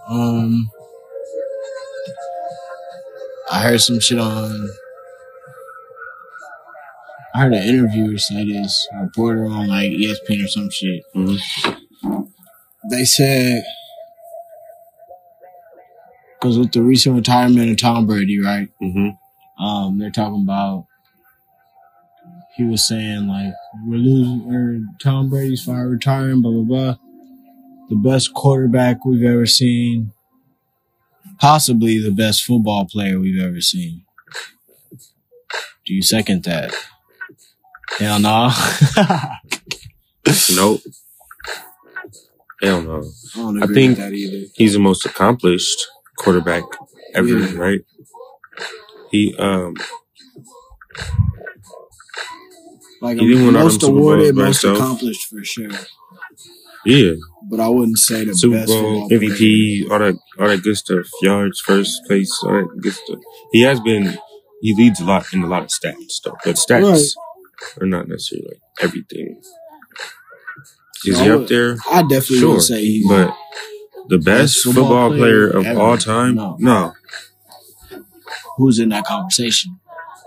I heard some shit on. I heard an interviewer say this, a reporter on like ESPN or some shit. Mm-hmm. They said, because with the recent retirement of Tom Brady, right? Mm-hmm. They're talking about. He was saying like we're losing, or Tom Brady's fine retiring, blah blah blah. The best quarterback we've ever seen, possibly the best football player we've ever seen. Do you second that? Hell no. Nope. Hell no. I don't I agree think with that either. he's the most accomplished quarterback ever, Yeah. right? He Like he didn't win all them most Super Bowls awarded, by most himself. accomplished for sure. Yeah. But I wouldn't say the Super best Bowl, football MVP, all that good stuff. Yards, first place, all that good stuff. He leads a lot in a lot of stats though. But stats are not necessarily like everything. Is he up there? I definitely Sure. would say he's But the best football player of ever. all time? No. Who's in that conversation?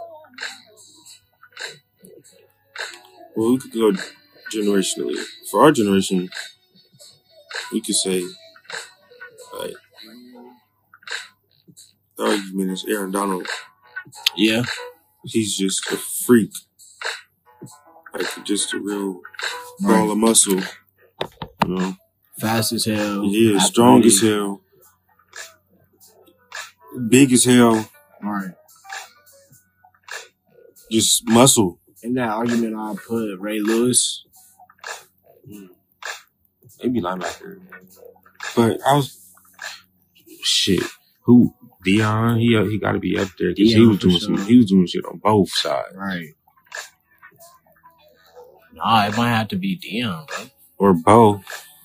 Well, we could go generationally. For our generation, we could say, like, the argument is Aaron Donald. Yeah. He's just a freak. Like, just a real ball of muscle. You know? Fast as hell. Yeah, strong as hell. Big as hell. Right. Just muscle. In that argument, I'll put Ray Lewis. Maybe linebacker. But shit. Who? Deion? He got to be up there because he was doing shit on both sides. Right. Nah, it might have to be Deion, bro. Or Bo.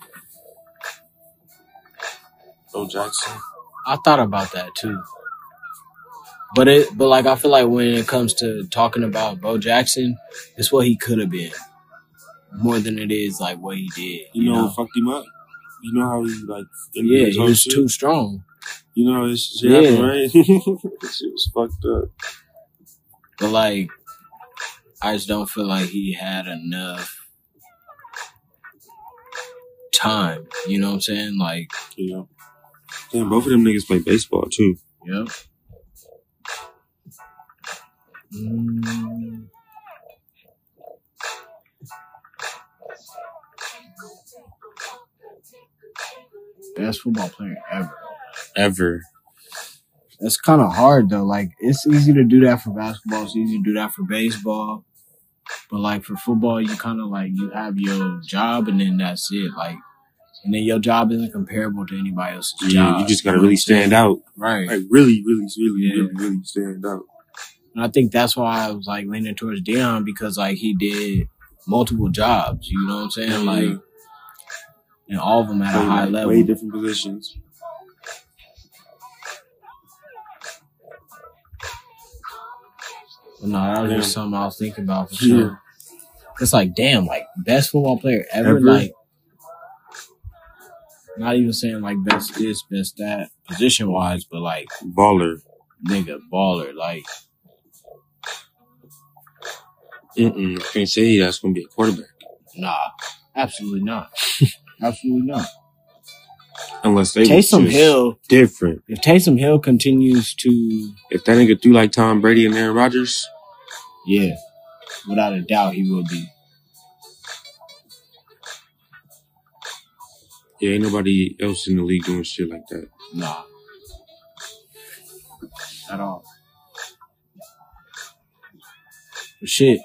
Bo Jackson. I thought about that too. But like I feel like when it comes to talking about Bo Jackson, it's what he could have been more than it is like what he did. You know what fucked him up? You know how he like? Yeah, he was too strong. You know this shit happened, right? This shit was fucked up. But like, I just don't feel like he had enough time. You know what I'm saying? Like, yeah. Damn, both of them niggas play baseball too. Yep. Best football player ever. That's kind of hard though. Like, it's easy to do that for basketball. It's easy to do that for baseball. But like for football, you kind of like you have your job and then that's it. Like, and then your job isn't comparable to anybody else's job. You just gotta really stand out, right? Like really stand out. And I think that's why I was like leaning towards Deion because like he did multiple jobs. You know what I'm saying? Like, and all of them at a high level, way different positions. But no, that was just something I was thinking about for sure. It's like, damn, like best football player ever. Like, not even saying like best this, best that, position wise, but like baller, like. Can't say that's gonna be a quarterback. Nah, absolutely not. Absolutely not. Unless they Taysom Hill different. If Taysom Hill continues to, if that nigga threw like Tom Brady and Aaron Rodgers, yeah, without a doubt he will be. Yeah, ain't nobody else in the league doing shit like that. Nah, at all. But shit.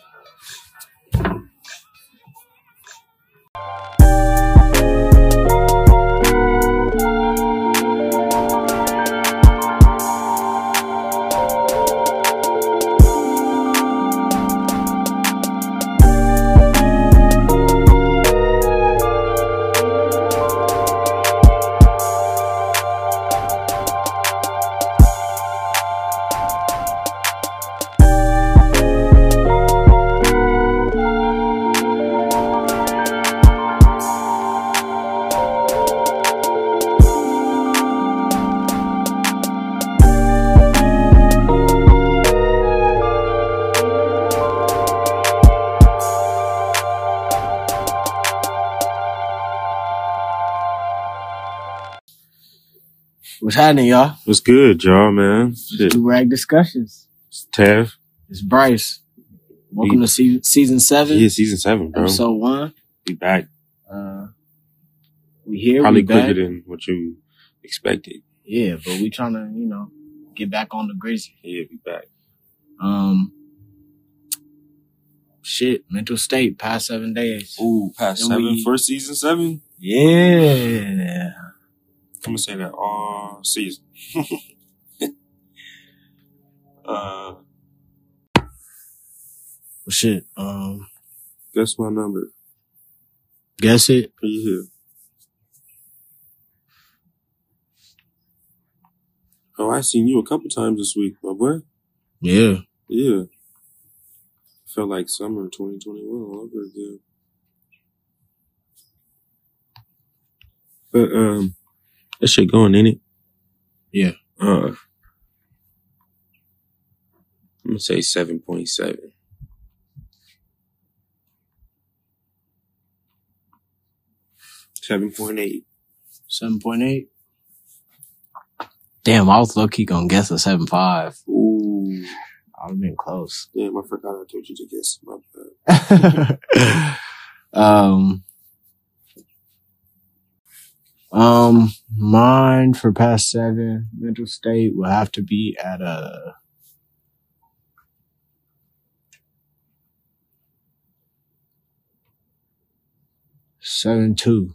What's happening, y'all? What's good, y'all, man? Shit. Do Rag Discussions. It's Tev. It's Bryce. Welcome to season 7. Yeah, season 7, bro. Episode 1. We back. We here. Probably we back. quicker than what you expected. Yeah, but we trying to, get back on the Grizzly. Yeah, we back. Mental state, past 7 days. Ooh, past 7 for season 7? Yeah. I'm gonna say that all season. Shit. Guess my number. Guess it. Are you here? Oh, I seen you a couple times this week, my boy. Yeah. Yeah. Felt like summer 2021 all over again. But that shit going, ain't it? Yeah. I'm gonna say 7.7. 7.8. 7.8. Damn, I was low-key gonna guess a 7.5. Ooh. I would've been close. Damn, I forgot I told you to guess. My bad. Mine for past 7, mental state will have to be at 7.2.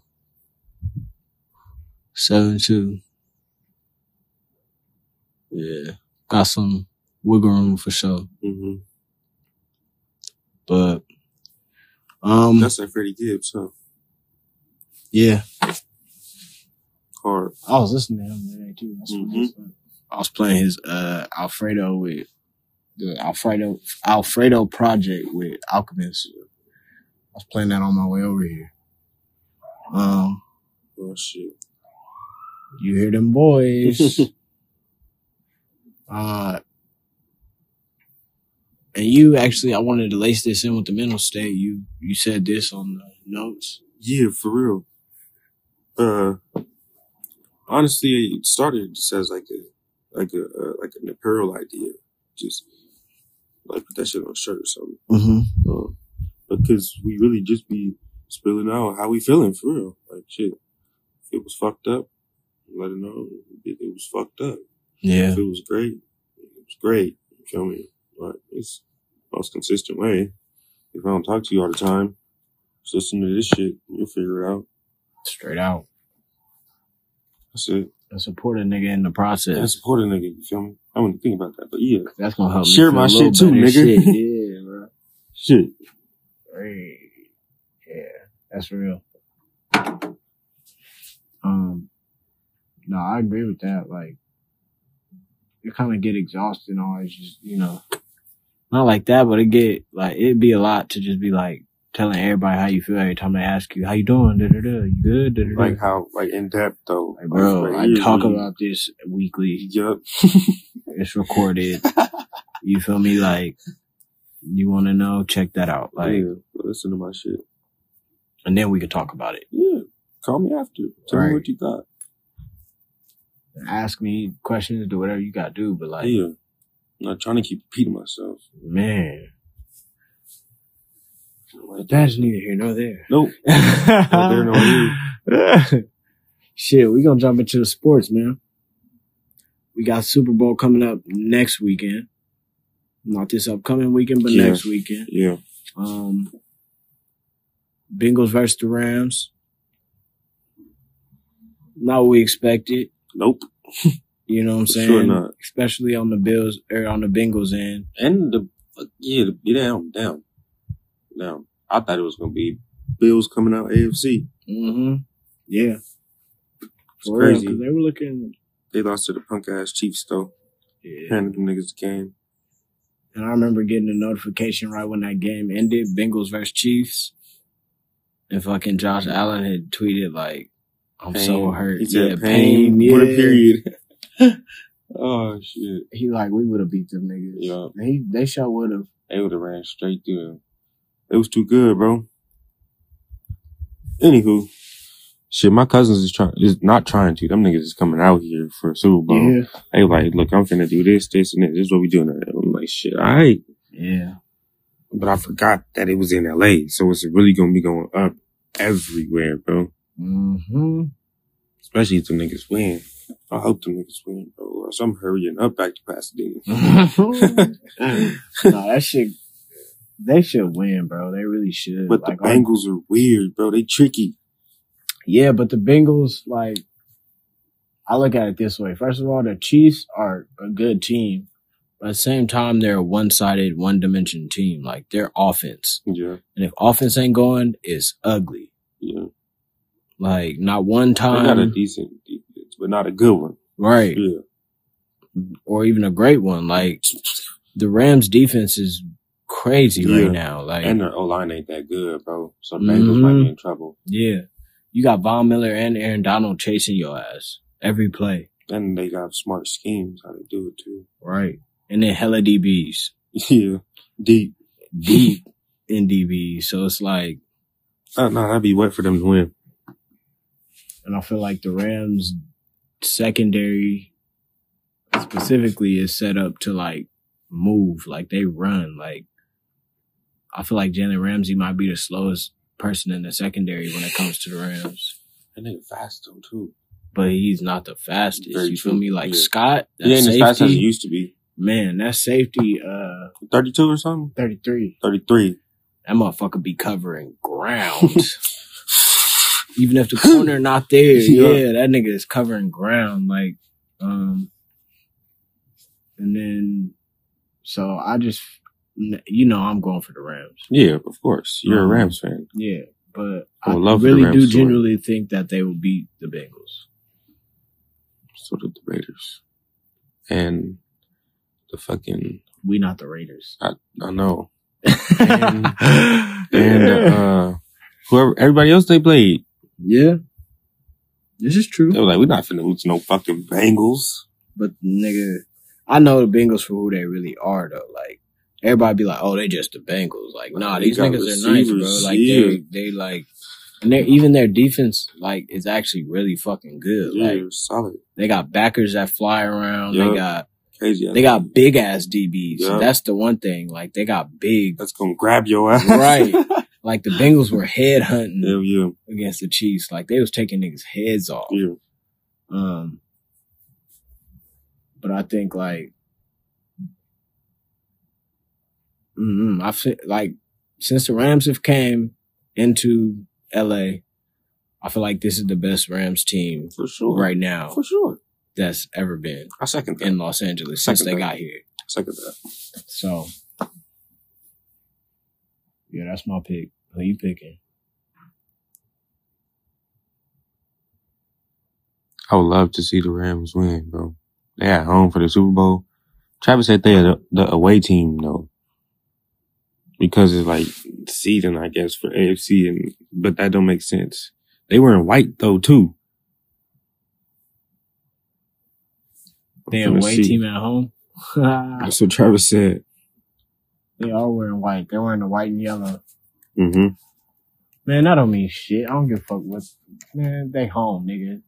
7.2. Yeah. Got some wiggle room for sure. Mm-hmm. But, that's like Freddie Gibbs, huh? Yeah. Hard. I was listening to him today too. That's I was playing his, Alfredo with the Alfredo project with Alchemist. I was playing that on my way over here. Oh shit. You hear them boys. And you actually, I wanted to lace this in with the mental state. You said this on the notes. Yeah, for real. Honestly, it started just as like an apparel idea. Just like put that shit on a shirt or something. Mm-hmm. Because we really just be spilling out how we feeling for real. Like shit. If it was fucked up, let it know. If it was fucked up. Yeah. If it was great, it was great. You feel me? But it's the most consistent way. If I don't talk to you all the time, just listen to this shit. You'll figure it out. Straight out. That's it. And support a nigga in the process. And support a nigga, you feel me? I wouldn't think about that, but yeah. That's gonna help me share my shit too, nigga. Shit. Yeah, bro. Shit. Hey. Yeah, that's real. No, I agree with that. Like, you kind of get exhausted always, just, not like that, but it'd be a lot to just be like telling everybody how you feel every time they ask you, how you doing? Da-da-da. You good? Da-da-da. Like how, in depth though. Like, bro, I talk about this weekly. Yup. It's recorded. You feel me? Like, you want to know? Check that out. Like, yeah, listen to my shit. And then we can talk about it. Yeah. Call me after. Tell me what you thought. Ask me questions, do whatever you gotta do, but like, yeah. I'm not trying to keep repeating myself. Man. But that's neither here nor there. Nope. Not there nor here. Shit, we gonna jump into the sports, man. We got Super Bowl coming up next weekend. Not this upcoming weekend, but next weekend. Yeah. Bengals versus the Rams. Not what we expected. Nope. You know what I'm saying? Sure not. Especially on the Bills or on the Bengals end. And down. I thought it was gonna be Bills coming out AFC. Mm-hmm. Yeah. It's crazy. Real, they were looking. They lost to the punk ass Chiefs though. Yeah. Handed them niggas the game. And I remember getting a notification right when that game ended, Bengals versus Chiefs. And fucking Josh Allen had tweeted like, I'm pain. So hurt. He said pain. Put a period. Oh shit. He like, we would have beat them niggas. Yeah. They sure would have. They would have ran straight through him. It was too good, bro. Anywho, Shit, my cousins is not trying to. Them niggas is coming out here for Super Bowl. Yeah. They like, look, I'm finna do this, and this. This is what we doing. I'm like, shit, all right. Yeah. But I forgot that it was in LA, so it's really gonna be going up everywhere, bro. Mm-hmm. Especially if the niggas win. I hope the niggas win, bro. Or so I'm hurrying up back to Pasadena. No, that shit. They should win, bro. They really should. But like, the Bengals are weird, bro. They tricky. Yeah, but the Bengals, like, I look at it this way. First of all, the Chiefs are a good team. But at the same time, they're a one-sided, one-dimension team. Like, their offense. Yeah. And if offense ain't going, it's ugly. Yeah. Like, not one time. They got a decent defense, but not a good one. Right. Yeah. Or even a great one. Like, the Rams' defense is crazy right now. Like, and their O-line ain't that good, bro. So Bengals might be in trouble. Yeah. You got Von Miller and Aaron Donald chasing your ass every play. And they got smart schemes how they do it, too. Right. And then hella DBs. Yeah. Deep in DBs. So it's like. No, that'd be wet for them to win. And I feel like the Rams secondary specifically is set up to like move. Like they run. Like I feel like Jalen Ramsey might be the slowest person in the secondary when it comes to the Rams. And they're fast though too. But he's not the fastest. Very you true. feel me? Like Yeah. Scott, that He ain't safety, as fast as he used to be. Man, that safety, 32 or something? 33. 33. That motherfucker be covering ground. Even if the corner not there, yeah, that nigga is covering ground. Like, and then, so I just, I'm going for the Rams. Yeah, of course. You're a Rams fan. Yeah, but I I would love for the really Rams do to win. genuinely think that they will beat the Bengals. So did the Raiders. And the fucking... We not the Raiders. I know. and whoever, everybody else they played. Yeah. This is true. They were like, we're not finna lose to no fucking Bengals. But nigga, I know the Bengals for who they really are though. Like everybody be like, oh, they just the Bengals. Like, nah, these niggas are nice, bro. Like they like, and even their defense like is actually really fucking good. Yeah, Like solid. they got backers that fly around. Yep. They got big ass DBs. Yep. That's the one thing. Like they got big. That's gonna grab your ass. Right. Like the Bengals were head hunting Yeah. against the Chiefs. Like they was taking niggas' heads off. Yeah. But I think like, I feel like since the Rams have came into LA, I feel like this is the best Rams team For sure. right now For sure. that's ever been I second that. in Los Angeles since they got here. Second that. So, yeah, that's my pick. Who you picking? I would love to see the Rams win, bro. They at home for the Super Bowl. Travis said they are the away team, though. Because it's like seeding, I guess, for AFC, but that don't make sense. They were in white, though, too. They away team at home? That's what Travis said. They are wearing white. They're wearing the white and yellow. Mm-hmm. Man, that don't mean shit. I don't give a fuck what. Man, they home, nigga.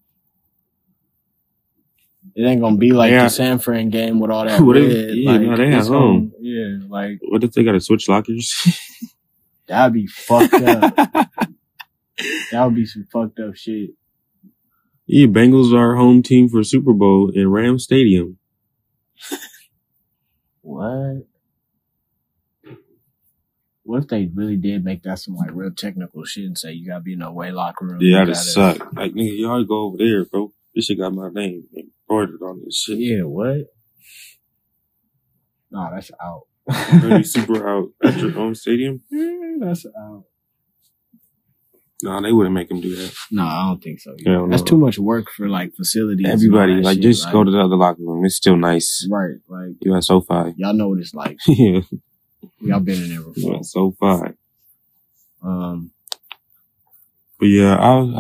It ain't gonna be like the San Fran game with all that red. Yeah, like, no, they at home. Yeah, like. What if they gotta switch lockers? That'd be fucked up. That would be some fucked up shit. Yeah, Bengals are home team for Super Bowl in Ram Stadium. What? What if they really did make that some like real technical shit and say you gotta be in a away locker room? Yeah, that'd suck. Like, nigga, y'all go over there, bro. This shit got my name embroidered on this shit. Yeah, what? Nah, that's out. Really super out at your own stadium? Yeah, that's out. Nah, they wouldn't make him do that. No, I don't think so. Hell That's no. too much work for like facilities. Everybody, and all that like, shit. just go to the other locker room. It's still nice. Right, like You at SoFi. y'all know what it's like. Yeah. Y'all been in there You before. at SoFi. But yeah,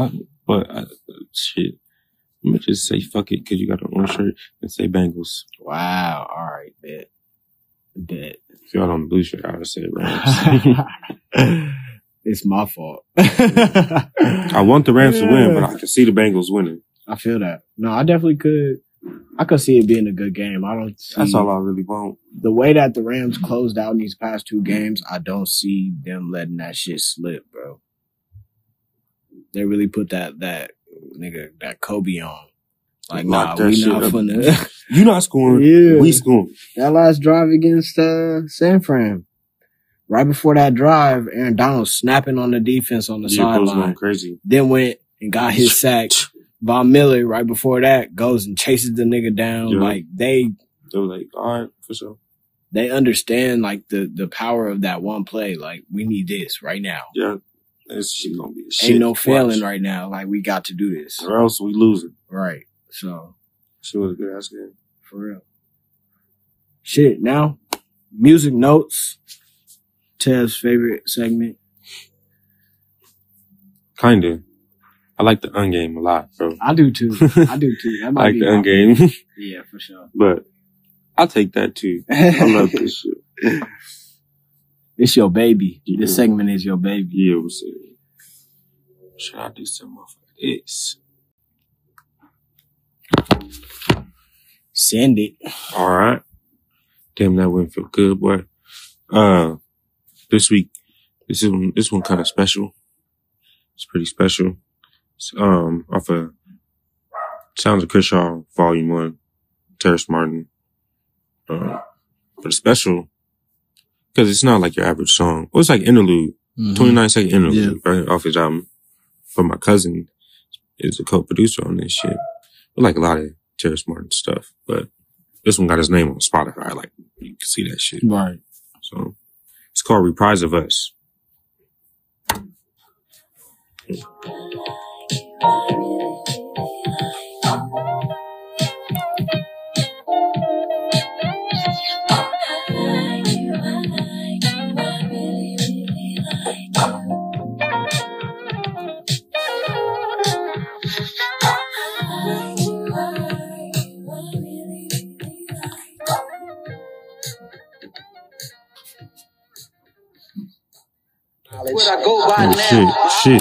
shit. I'm gonna just say fuck it because you got an orange shirt and say Bengals. Wow. All right, bet. If y'all on the blue shirt, I would say Rams. It's my fault. I want the Rams to win, but I can see the Bengals winning. I feel that. No, I definitely could. I could see it being a good game. I don't see. That's all I really want. The way that the Rams closed out in these past 2 games, I don't see them letting that shit slip, bro. They really put that Kobe on. Like, nah, we not finna. You not scoring. Yeah. We scoring. That last drive against San Fran. Right before that drive, Aaron Donald snapping on the defense on the sideline. Going crazy. Then went and got his sack. Von Miller, right before that, goes and chases the nigga down. Yeah. Like, they were like, all right, for sure. They understand, like, the power of that one play. Like, we need this right now. Yeah. This shit gonna be a shit. Ain't no failing right now. Like, we got to do this. Or else we losing. Right. So. She was a good ass game. For real. Shit, now, music notes. Tev's favorite segment. Kinda. I like the Ungame a lot, bro. I do too. That might I like the Ungame. Yeah, for sure. But I'll take that too. I love this shit. It's your baby. Yeah. This segment is your baby. Yeah, we'll see. Should I do something off like this? Send it. All right. Damn, that wouldn't feel good, boy. This week, this one kind of special. It's pretty special. It's, off of Sounds of Kershaw, Volume 1, Terrace Martin. But it's special because it's not like your average song. Well, it's like interlude, 29-second interlude, right, off his album. But my cousin is a co-producer on this shit. We like a lot of Terrace Martin stuff, but this one got his name on Spotify. Like, you can see that shit. Right. So, it's called Reprise of Us. Shit.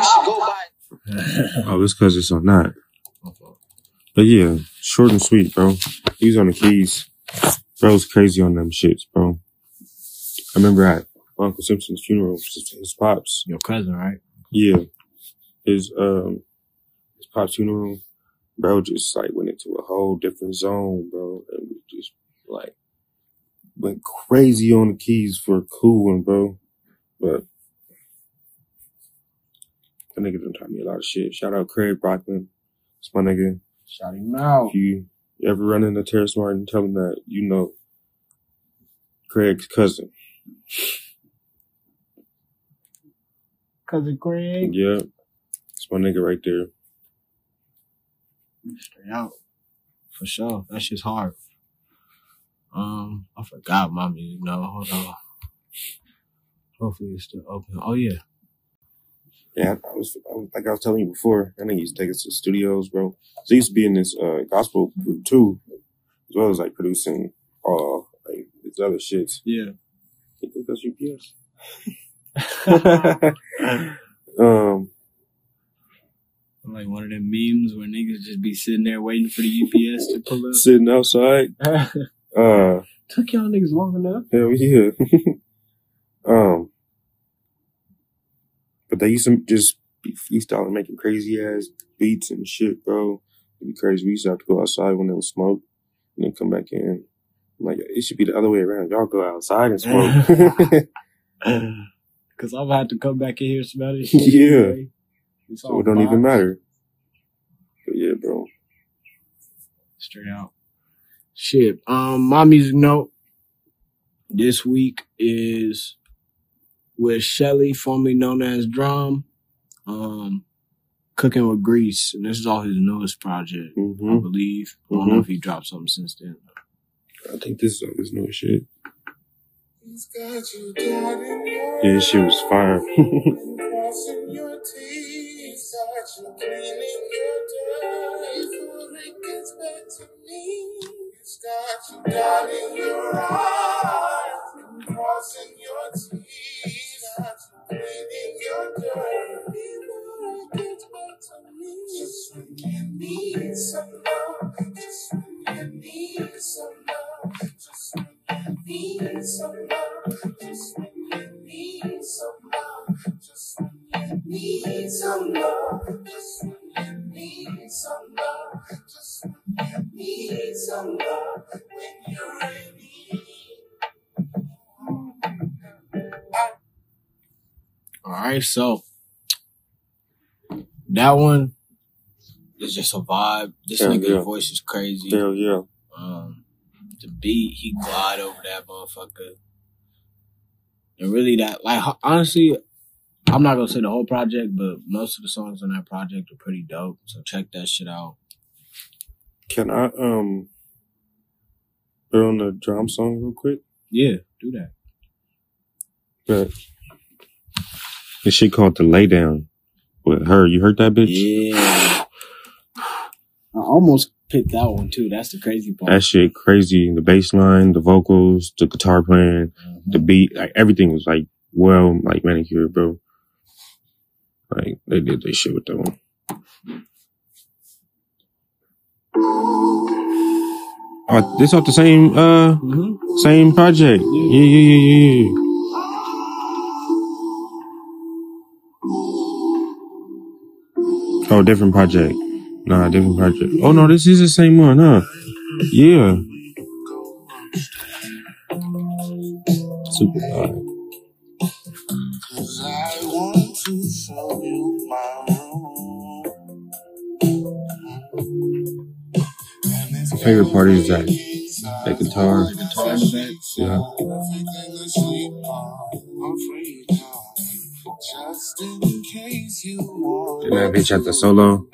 Oh, it's because it's on that. But yeah, short and sweet, bro. He's on the keys. Bro's crazy on them shits, bro. I remember at Uncle Simpson's funeral, his pops. Your cousin, right? Yeah. His pops' funeral, bro, just like went into a whole different zone, bro. And we just like went crazy on the keys for a cool one, bro. But that nigga done taught me a lot of shit. Shout out Craig Brockman. It's my nigga. Shout him out. If you ever run into Terrace Martin, tell him that you know Craig's cousin. Cousin Craig? Yeah. It's my nigga right there. Straight out. For sure. That shit's hard. I forgot my music. No, hold on. Hopefully it's still open. Oh, yeah. Yeah, I was like I was telling you before, I think he used to take us to studios, bro. So he used to be in this gospel group too, as well as like producing like these other shits. Yeah. You think that's UPS? Like one of them memes where niggas just be sitting there waiting for the UPS to pull up. Sitting outside. Took y'all niggas long enough. Hell yeah. But they used to just be freestyling, making crazy ass beats and shit, bro. It'd be crazy. We used to have to go outside when there was smoke and then come back in. I'm like, it should be the other way around. Y'all go outside and smoke. Cause I'm gonna have to come back in here and smell this shit. Yeah. So it don't even matter. But yeah, bro. Straight out. Shit. My music note this week is with Shelly, formerly known as Drum, Cooking with Grease. And this is all his newest project, I believe. I don't know if he dropped something since then. I think this is all his newest shit. Yeah, this shit was fire. All right, so that one is just a vibe. This nigga's voice is crazy. Hell yeah. The beat, he glide over that motherfucker. And really that, like, honestly, I'm not gonna say the whole project, but most of the songs on that project are pretty dope. So check that shit out. Can I put on the drum song real quick? Yeah, do that. But this shit called The Lay Down with her. You heard that bitch? Yeah. I almost picked that one too. That's the crazy part. That shit crazy. The bass line, the vocals, the guitar playing, the beat, like everything was like like manicured, bro. Like they did their shit with that one. Oh, this off the same same project. Yeah. Oh, different project. Nah, different project. Oh no, this is the same one, huh? Yeah. Super vibe. I want to show you my room. My favorite part is that guitar. The guitar in the back. Yeah. And that bitch at the solo.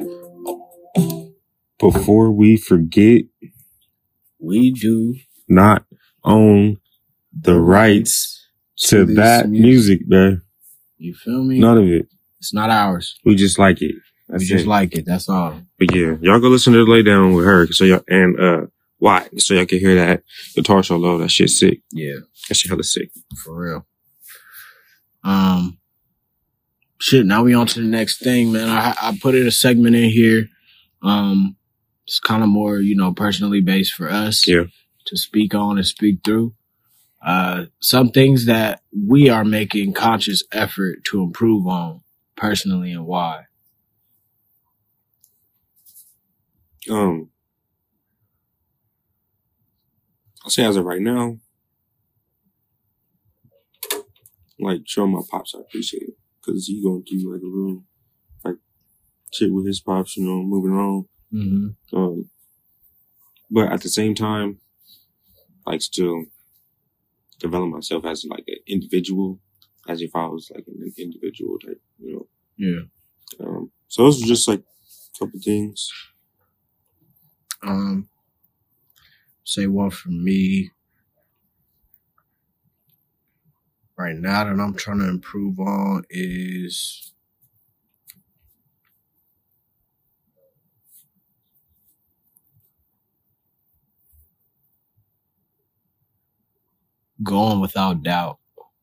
Before we forget, we do not own the rights to that music, man. You feel me? None of it. It's not ours. We just like it. We just like it. That's all. But yeah, y'all go listen to The Lay Down with her, so y'all why? So y'all can hear that guitar solo. That shit's sick. Yeah, that shit hella sick for real. Shit. Now we on to the next thing, man. I put in a segment in here. It's kind of more, personally based for us. Yeah. To speak on and speak through. Some things that we are making conscious effort to improve on personally and why. I'll say as of right now, like showing my pops, I appreciate it because he going through like a little like shit with his pops, moving around. Mm-hmm. But at the same time, like still develop myself as like an individual, as if I was like an individual type, Yeah. So those are just like a couple things. Say one for me. Right now that I'm trying to improve on is going without doubt.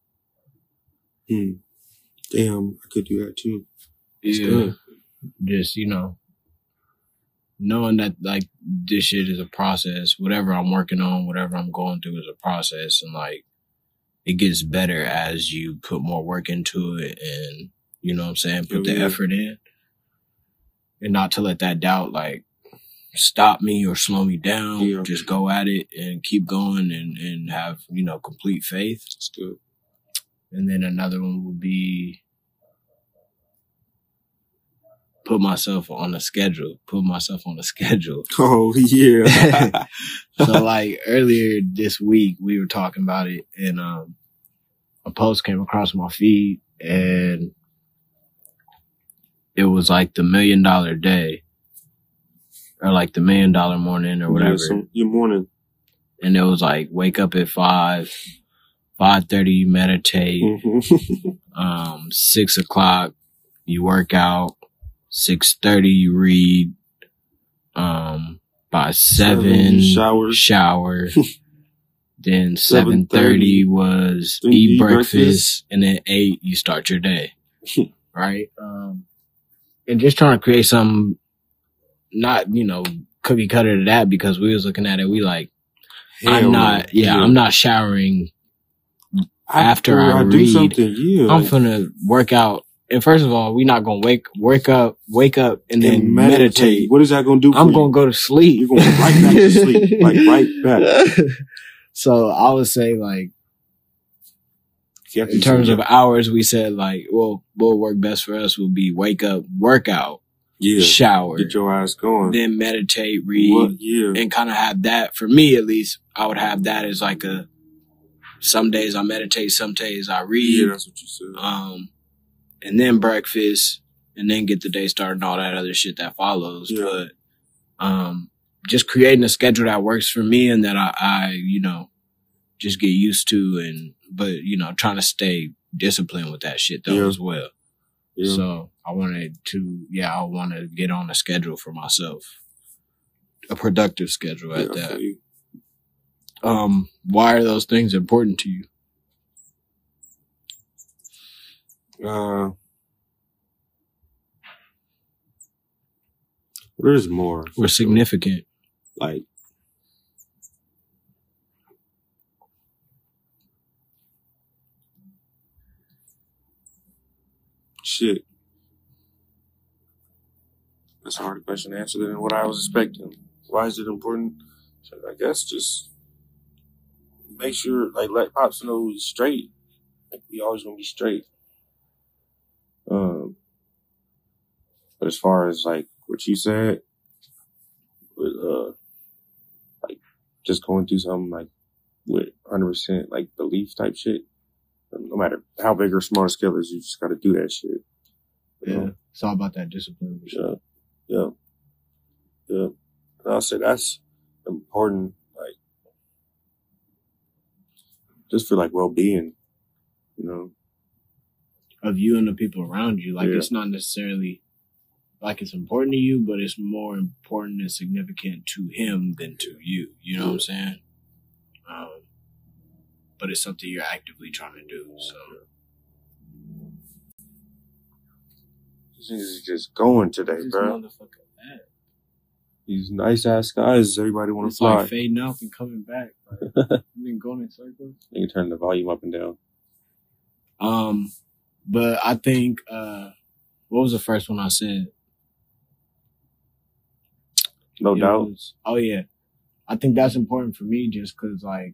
Damn, I could do that too. Yeah. Just, knowing that like this shit is a process. Whatever I'm working on, whatever I'm going through is a process, and like it gets better as you put more work into it and put the effort in. And not to let that doubt like stop me or slow me down. Yeah. Just go at it and keep going and have, complete faith. That's good. And then another one would be put myself on a schedule. Oh, yeah. So, like, earlier this week, we were talking about it, and a post came across my feed, and it was, like, the $1 million day, or, like, the $1 million morning, or whatever. Yeah, your morning. And it was, like, wake up at 5:30, meditate, 6 o'clock, you work out, 6:30 you read, by 7 shower, then 7:30 was eat breakfast, and then 8 you start your day, right? And just trying to create something not, cookie cutter to that, because we was looking at it. We like, I'm not showering after I read. Do something, I'm finna work out. And first of all, we not gonna wake up, and then meditate. What is that gonna do for you? I'm gonna go to sleep. You're going right back to sleep. Like, right back. So I would say, like, in terms of hours, we said, like, well, what work best for us will be wake up, workout, shower, get your ass going, then meditate, read, and kind of have that. For me, at least, I would have that as like some days I meditate, some days I read. Yeah, that's what you said. And then breakfast, and then get the day started and all that other shit that follows. Yeah. But just creating a schedule that works for me and that I just get used to, but trying to stay disciplined with that shit though as well. Yeah. So I want to get on a schedule for myself, a productive schedule at that. Why are those things important to you? There's more. We're significant. Like, shit. That's a hard question to answer than what I was expecting. Why is it important? So I guess just make sure, like, let Pops know he's straight. Like, we always gonna be straight. But as far as, like, what you said, with, like, just going through something, like, with 100%, like, belief type shit, no matter how big or small the scale is, you just gotta do that shit. Yeah. It's all about that discipline. Yeah. And I'll say that's important, like, just for, like, well-being, of you and the people around you. Like, it's not necessarily like it's important to you, but it's more important and significant to him than to you. You know what I'm saying? But it's something you're actively trying to do. So this is just going today, bro. These nice ass skies, everybody want to fly. Like fading out and coming back. Like, you've been going in circles. You can turn the volume up and down. But I think, what was the first one I said? No doubt. I think that's important for me just cause like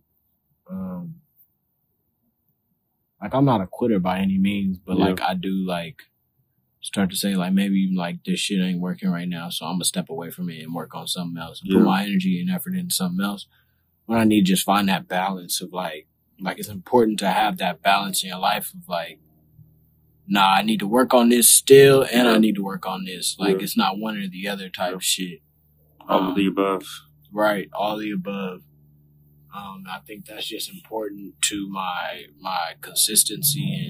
I'm not a quitter by any means, but like I do like start to say like maybe like this shit ain't working right now, so I'm gonna step away from it and work on something else. Put my energy and effort into something else. When I need to just find that balance of like it's important to have that balance in your life of like, nah, I need to work on this still and I need to work on this. Like it's not one or the other type shit. All of the above. Right, all the above. I think that's just important to my consistency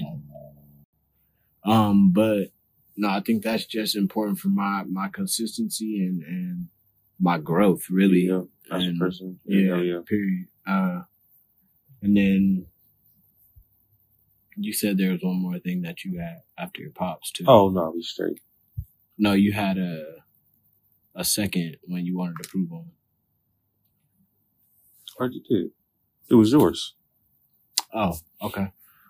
and but no, I think that's just important for my consistency and my growth really. Yeah, as a person. Yeah. Period. And then you said there was one more thing that you had after your pops too. Oh no, we straight. No, you had a second when you wanted to prove on. I already did. It was yours. Oh, okay.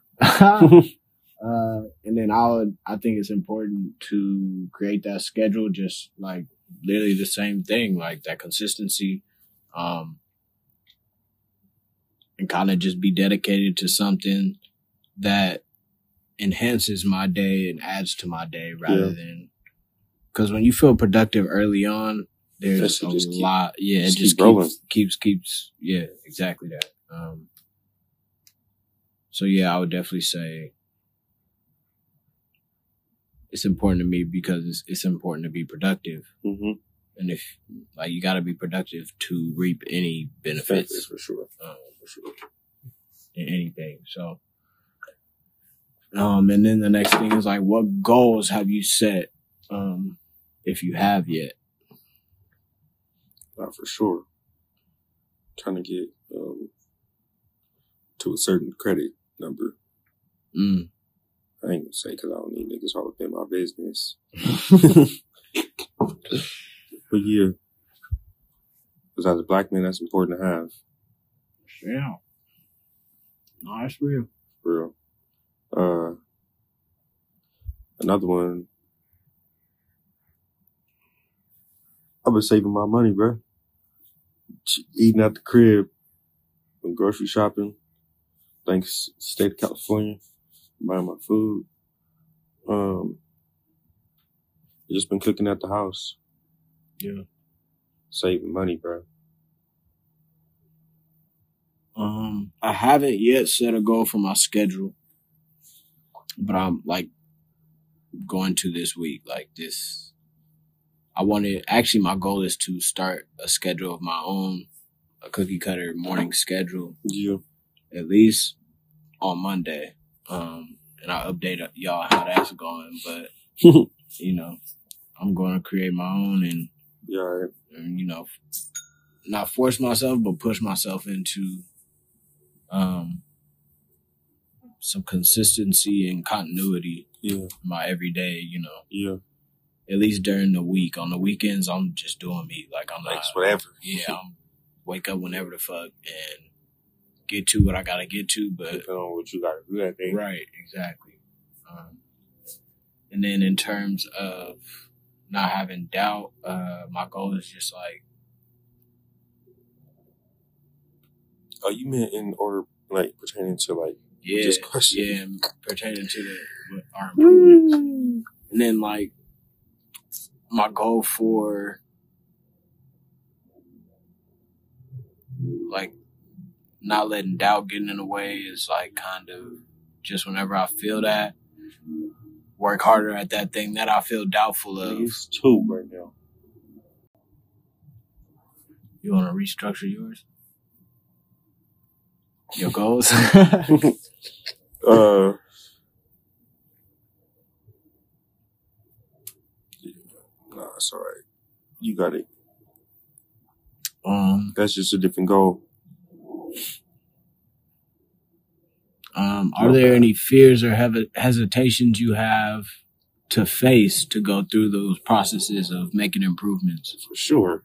And then I think it's important to create that schedule, just like literally the same thing, like that consistency, and kind of just be dedicated to something that enhances my day and adds to my day rather than, because when you feel productive early on, there's a lot. It just keeps. Yeah, exactly that. So yeah, I would definitely say it's important to me because it's important to be productive. Mm-hmm. And if like you got to be productive to reap any benefits for sure. In anything. So, and then the next thing is like, what goals have you set? If you have yet. Not for sure. Trying to get to a certain credit number. I ain't gonna say because I don't need niggas all up in my business. But yeah, because as a black man, that's important to have. Yeah. No, that's real. For real. Another one. I've been saving my money, bro. Eating at the crib, and grocery shopping. Thanks, state of California, buying my food. Just been cooking at the house. Yeah. Saving money, bro. I haven't yet set a goal for my schedule, but I'm like going to this week. Like this, actually my goal is to start a schedule of my own, a cookie cutter morning schedule. Yeah. At least on Monday. And I'll update y'all how that's going. But, you know, I'm going to create my own and, you know, not force myself, but push myself into some consistency and continuity. Yeah. My everyday, you know. Yeah. At least during the week. On the weekends, I'm just doing me. Like, I'm like not. Whatever. Yeah, I'm wake up whenever the fuck and get to what I gotta get to, but depending on what you gotta do that day. Right, exactly. And then in terms of not having doubt, my goal is just like. Oh, you meant in order, like pertaining to like this question? Yeah, pertaining to our improvements, and then like my goal for like. Not letting doubt get in the way is like kind of just whenever I feel that, work harder at that thing that I feel doubtful of. It's 2 right now. You want to restructure yours? Your goals? Nah, it's all right. You got it. That's just a different goal. Are there any fears or hesitations you have to face to go through those processes of making improvements? For sure.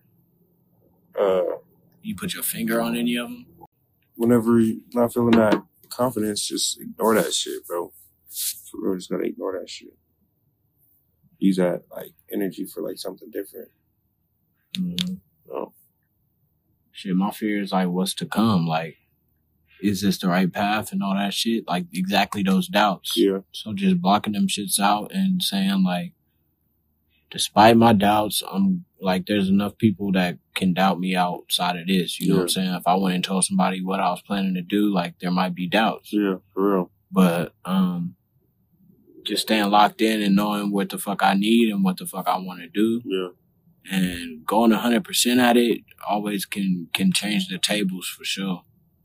You put your finger on any of them? Whenever you're not feeling that confidence, just ignore that shit, bro. For real, just gotta ignore that shit. Use that like energy for like something different. Mm-hmm. Oh. Shit, my fear is like what's to come. Like, is this the right path and all that shit? Like, exactly those doubts. Yeah. So just blocking them shits out and saying, like, despite my doubts, I'm like, there's enough people that can doubt me outside of this. You know what I'm saying? If I went and told somebody what I was planning to do, like, there might be doubts. Yeah, for real. But just staying locked in and knowing what the fuck I need and what the fuck I want to do. Yeah. And going 100% at it always can change the tables for sure.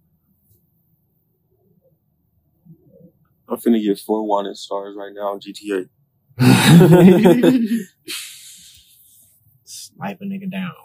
I'm finna get 4 wanted stars right now on GTA. Snipe a nigga down.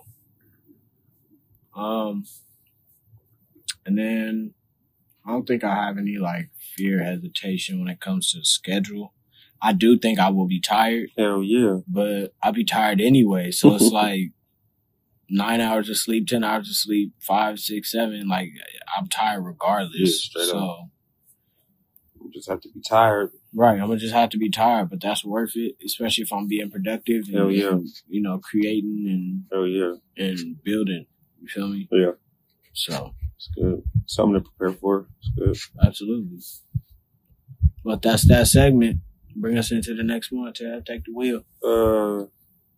And then I don't think I have any like fear, hesitation when it comes to schedule. I do think I will be tired. Hell yeah. But I'll be tired anyway. So it's like 9 hours of sleep, 10 hours of sleep, 5, 6, 7. Like I'm tired regardless. Yeah, straight up. You just have to be tired. Right. I'm going to just have to be tired, but that's worth it, especially if I'm being productive and, hell yeah. You know, creating and, hell yeah. And building. You feel me? Yeah. So. It's good. Something to prepare for. It's good. Absolutely. But that's that segment. Bring us into the next one. Ted, take the wheel. Oh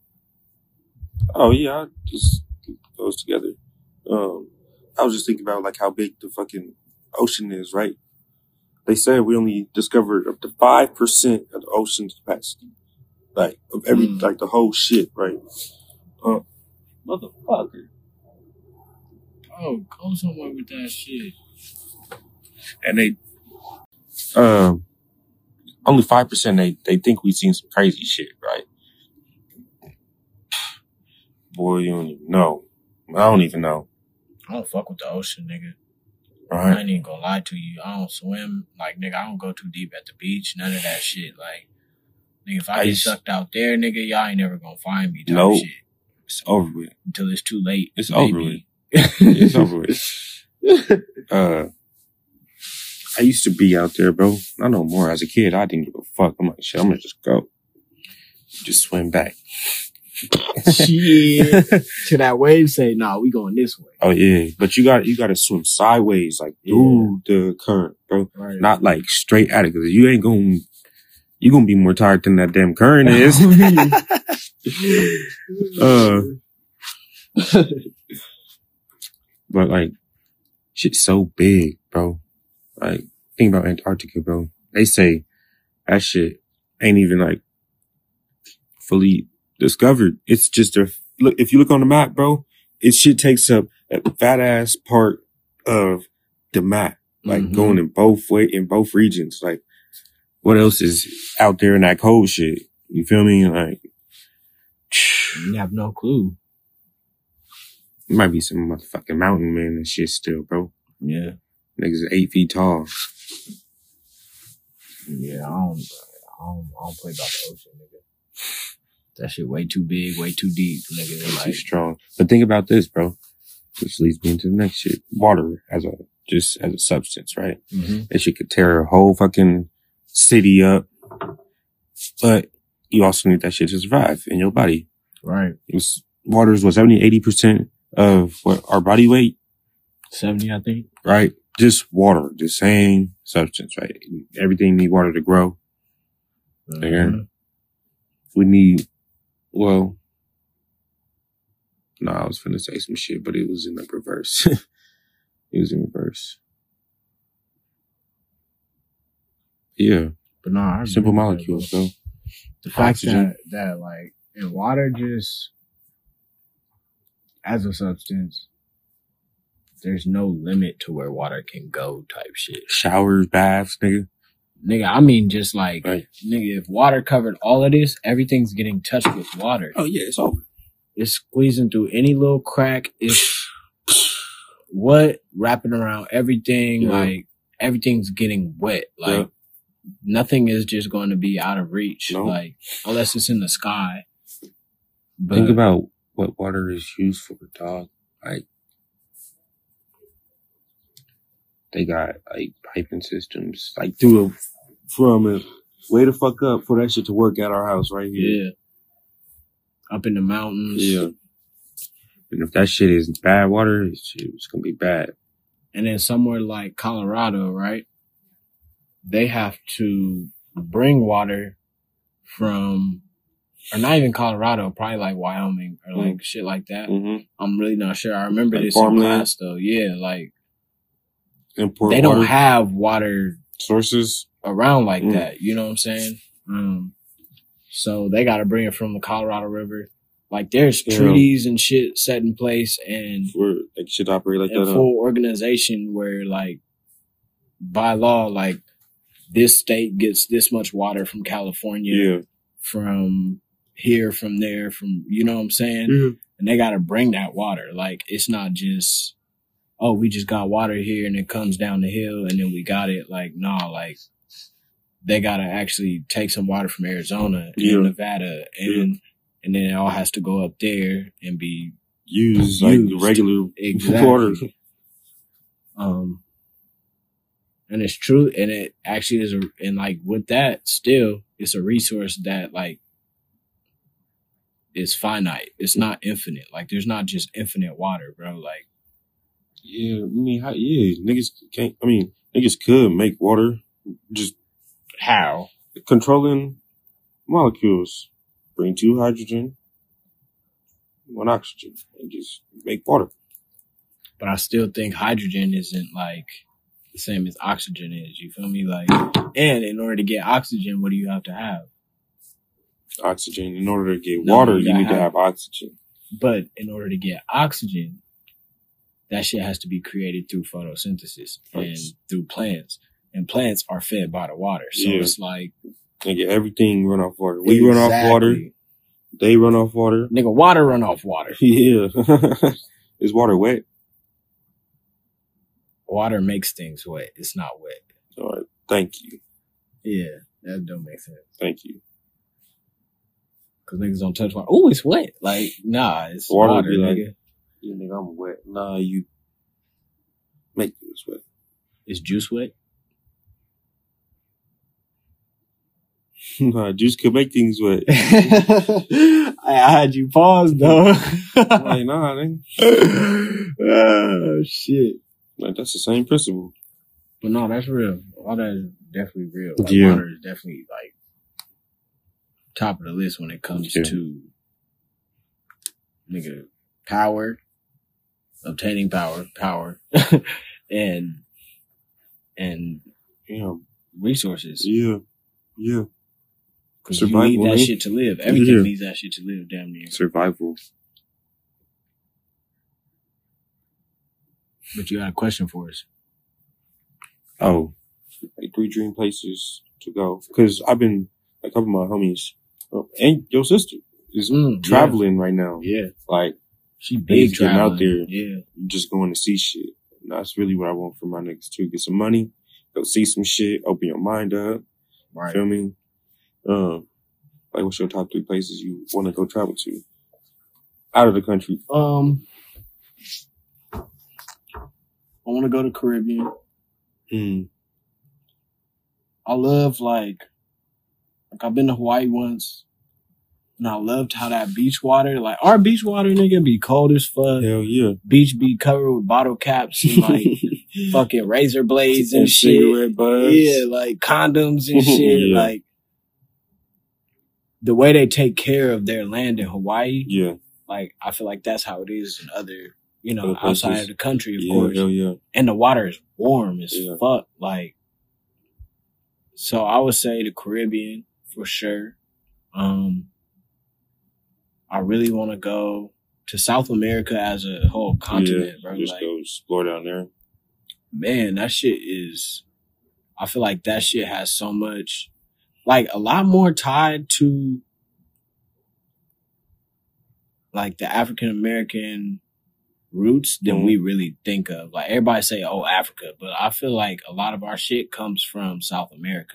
yeah, just goes together. I was just thinking about like how big the fucking ocean is, right? They said we only discovered up to 5% of the ocean's capacity, like of every like the whole shit, right? Motherfucker. Oh, go somewhere with that shit. And they, only 5%. They think we've seen some crazy shit, right? Boy, you don't even know. I don't even know. I don't fuck with the ocean, nigga. Right. I ain't even gonna lie to you. I don't swim. Like, nigga, I don't go too deep at the beach. None of that shit. Like, nigga, if I get sucked out there, nigga, y'all ain't never gonna find me. Type shit. It's over with. Until it's too late. It's over with. It's over with. I used to be out there, bro. I know more. As a kid, I didn't give a fuck. I'm like, shit, I'm gonna just go. Just swim back. Shit. To that wave say, nah, we going this way. Oh yeah. But you gotta swim sideways, like through the current, bro. Right. Not like straight at it, cause you're gonna be more tired than that damn current is. But like, shit's so big, bro. Like, think about Antarctica, bro. They say that shit ain't even like fully discovered. It's just look. If you look on the map, bro, it shit takes up a fat ass part of the map, like going in both regions. Like, what else is out there in that cold shit? You feel me? Like, you have no clue. It might be some motherfucking mountain man and shit still, bro. Yeah. Niggas 8 feet tall. Yeah, I don't play about the ocean, nigga. That shit way too big, way too deep, nigga. Like, too strong. But think about this, bro. Which leads me into the next shit. Water as a substance, right? That shit could tear a whole fucking city up. But you also need that shit to survive in your body. Right. Water is 70-80% of what our body weight. 70, I think. Right. Just water, the same substance, right? Everything need water to grow. And we need, well, no, I was finna say some shit, but it was in the reverse. It was in reverse. Yeah. But no, simple molecules, though. The fact that like, in water just, as a substance, there's no limit to where water can go type shit. Showers, baths, nigga. Nigga, I mean just like, right. Nigga, if water covered all of this, everything's getting touched with water. Oh yeah, it's over. It's squeezing through any little crack. It's wrapping around everything. Yeah. Like, everything's getting wet. Like, nothing is just going to be out of reach. Nope. Like, unless it's in the sky. But think about what water is used for, dog. Like, they got like piping systems, like from it way the fuck up for that shit to work at our house right here. Yeah. Up in the mountains. Yeah. And if that shit is bad water, it's gonna be bad. And then somewhere like Colorado, right? They have to bring water from, or not even Colorado, probably like Wyoming or like shit like that. I'm really not sure. I remember like this in class though. Yeah, like import they don't water have water sources around like that. You know what I'm saying? So they got to bring it from the Colorado River. Like, there's treaties and shit set in place, and it should operate like that. Full organization where, like, by law, like, this state gets this much water from California, from here, from there, from, you know what I'm saying? And they got to bring that water. Like, it's not just, oh, we just got water here and it comes down the hill and then we got it. Like, nah, like, they got to actually take some water from Arizona and Nevada and then it all has to go up there and be used like regular water. And it's true. And it actually is. And like with that, still, it's a resource that like is finite. It's not infinite. Like, there's not just infinite water, bro. Like, yeah, I mean, niggas could make water. Just how? Controlling molecules. Bring 2 hydrogen, 1 oxygen, and just make water. But I still think hydrogen isn't like the same as oxygen is. You feel me? Like, and in order to get oxygen, what do you have to have? Oxygen. In order to get water, you need to have oxygen. But in order to get oxygen, that shit has to be created through photosynthesis and through plants. And plants are fed by the water. So it's like, nigga, everything run off water. We run off water. They run off water. Nigga, water run off water. Yeah. Is water wet? Water makes things wet. It's not wet. All right. Thank you. Yeah. That don't make sense. Thank you. Cause niggas don't touch water. Oh, it's wet. Like, nah, it's Water water, be like, nigga. you think I'm wet? Nah, you make things wet. Is juice wet? Nah, juice could make things wet. I had you pause though. Like, nah, nigga. Oh, shit. Like, that's the same principle. But no, that's real. All that is definitely real. Like, Yeah. water is definitely like top of the list when it comes to nigga power, obtaining power, and Yeah. resources. Yeah. Yeah. Because you Survival, need that man. shit to live. Everything Yeah. needs that shit to live, damn near. Survival. But you got a question for us. Oh, like 3 dream places to go. Because I've been, a couple of my homies, and your sister is traveling right now. Yeah. Like, She big getting out traveling. there. Yeah. Just going to see shit. And that's really what I want for my niggas too. Get some money, go see some shit, open your mind up. Right. Feel me? Like, what's your top 3 places you want to go travel to? Out of the country. I want to go to Caribbean. I love like I've been to Hawaii once, and I loved how that beach water, like our beach water, nigga, be cold as fuck. Hell yeah. Beach be covered with bottle caps and like fucking razor blades and shit. Cigarette butts. Yeah, like condoms and shit. Yeah. Like the way they take care of their land in Hawaii. Yeah. Like I feel like that's how it is in other, you know, Other places. outside of the country, of Yeah, course. hell yeah. And the water is warm as Yeah. fuck. Like, so I would say the Caribbean for sure. I really want to go to South America as a whole continent, bro. Just Like, go explore down there. man, that shit is, I feel like that shit has so much, like a lot more tied to like the African American roots than we really think of. Like everybody say, oh, Africa, but I feel like a lot of our shit comes from South America.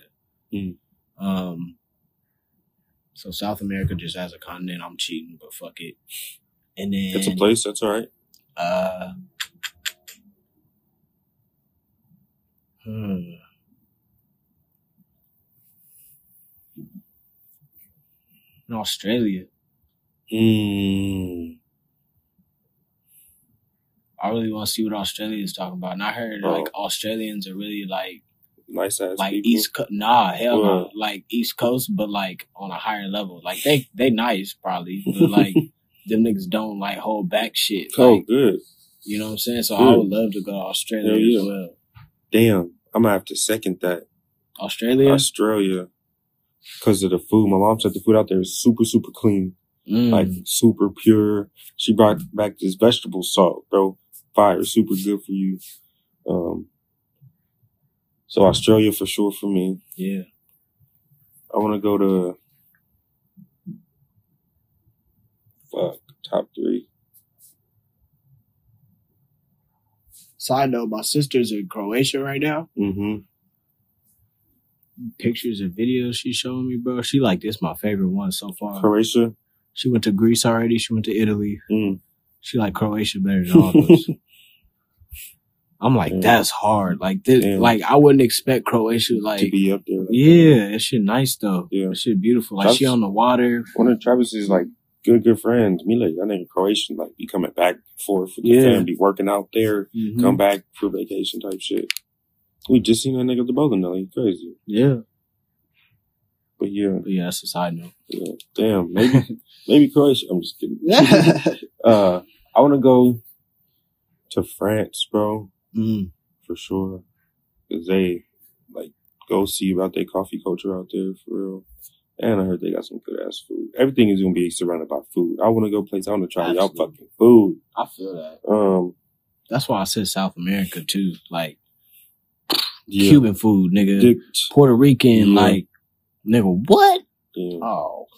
So South America just as a continent, I'm cheating, but fuck it. And then That's a place, that's all right. In Australia. I really want to see what Australia is talking about. And I heard like Australians are really like nice ass like people. East Coast. Nah, hell no. Like East Coast, but like on a higher level. Like they nice probably, but like them niggas don't like hold back shit. Like, Good. You know what I'm saying? So Good. I would love to go to Australia as well. Damn, I'm gonna have to second that. Australia? Because of the food. My mom said the food out there is super, super clean. Like super pure. She brought back this vegetable salt, bro. Fire, super good for you. So Australia for sure for me. Yeah. I want to go to top 3. Side note, my sister's in Croatia right now. Pictures and videos she's showing me, bro. She like, this my favorite one so far. Croatia? She went to Greece already. She went to Italy. She like Croatia better than all those. I'm like, that's hard. Like this, like I wouldn't expect Croatia like to be up there. Like yeah, that shit nice though. Yeah, that shit beautiful. Like she on the water. One of Travis's like good friends, Mila. I think Croatian like be coming back and forth with the family, working out there, come back for vacation type shit. We just seen that nigga at the bowling alley. He's crazy. Yeah. But yeah, that's a side note. Yeah, damn, maybe Croatia. I'm just kidding. I want to go to France, bro, for sure, because they like go see about their coffee culture out there for real. And I heard they got some good ass food. Everything is gonna be surrounded by food. I want to go places. I want to try y'all fucking food. I feel that. That's why I said South America too. Like Cuban food, nigga. Puerto Rican, like. Nigga, what? Yeah. Oh.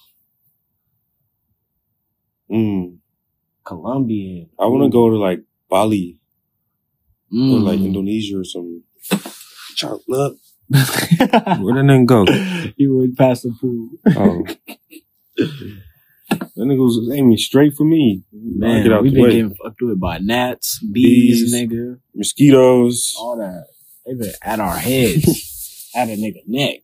Colombian. I want to go to like Bali or like Indonesia or something. Look. Where did that go? You went past the food. Oh. That nigga was aiming straight for me. Man, get out we the been way. getting fucked with by gnats, bees, nigga. Mosquitoes. All that. They been at our heads. At a nigga neck.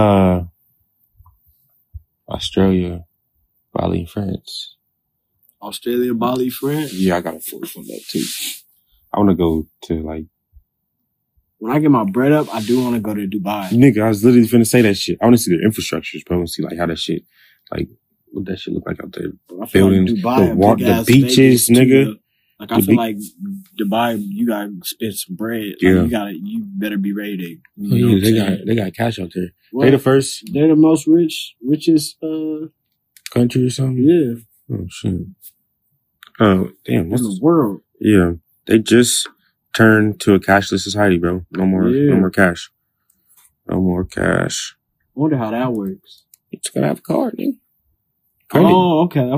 Australia, Bali, and France. Australia, Bali, France? Yeah, I got a fourth one that too. I want to go to like... When I get my bread up, I do want to go to Dubai. Nigga, I was literally finna say that shit. I want to see their infrastructures, bro, and see like how that shit, like what that shit look like out there. I feel Buildings, like Dubai, the beaches, nigga. Like I feel like Dubai, you gotta spend some bread. Like, Yeah, you better be ready to. they got cash out there. Well, they the first. They're the most richest country or something. Yeah. Oh shit. Oh damn. What's the world? Yeah, they just turned to a cashless society, bro. No more cash. No more cash. I wonder how that works. You just gotta have a card, nigga. Oh, okay.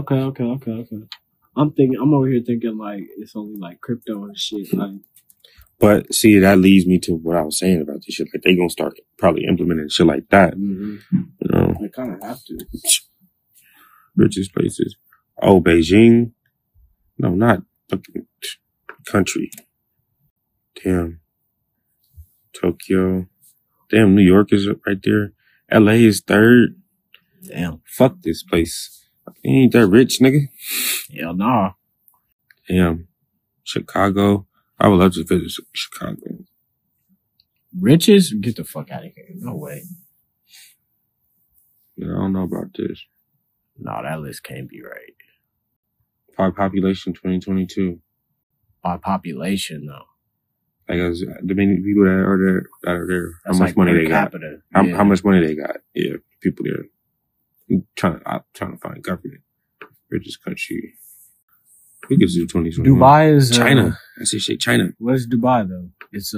I'm over here thinking like it's only like crypto and shit. Like, but see, that leads me to what I was saying about this shit. Like they gonna start probably implementing shit like that. Mm-hmm. You know, they kind of have to. Richest places. Oh, Beijing. No, not fucking country. Damn. Tokyo. Damn, New York is right there. LA is third. Damn. Fuck this place. You ain't that rich, nigga. Hell nah. Damn. Chicago. I would love to visit Chicago. Riches? Get the fuck out of here. No way. Yeah, I don't know about this. No, that list can't be right. By population 2022. By population, though. Like, the many people that are there. That's how much like money per they capita. got. How much money they got. Yeah, people there. I'm trying to find government. Richest country. We could do 2021. Dubai is China. I say shit, China. Where's Dubai though? It's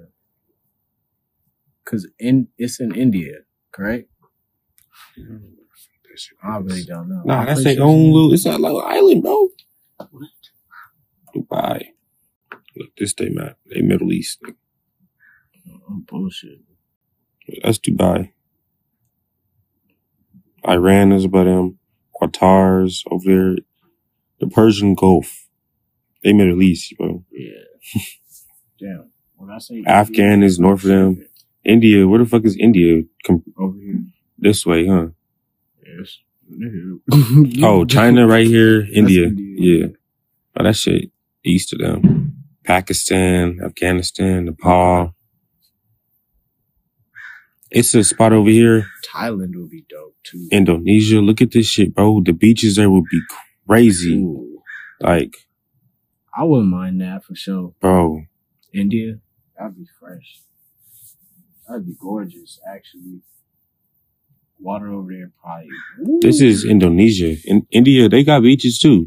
cause it's in India, correct? I really don't know. Nah, that's their own little. It's a little island, bro. What? Dubai. Look, this they map. They Middle East. Oh, bullshit. That's Dubai. Iran is about them. Qatar's over there. The Persian Gulf. They Middle East, bro. Yeah. Damn. When I say Afghan is north of them. India, where the fuck is India? Over here. This way, huh? Yes. Oh, China right here. India. Yeah. Oh, that shit east of them. Pakistan, Afghanistan, Nepal. It's a spot over here. Thailand would be dope too. Indonesia. Look at this shit, bro. The beaches there would be crazy. Ooh. Like, I wouldn't mind that for sure. Bro. India, that'd be fresh. That'd be gorgeous, actually. Water over there probably. Ooh. This is Indonesia. In India, they got beaches too.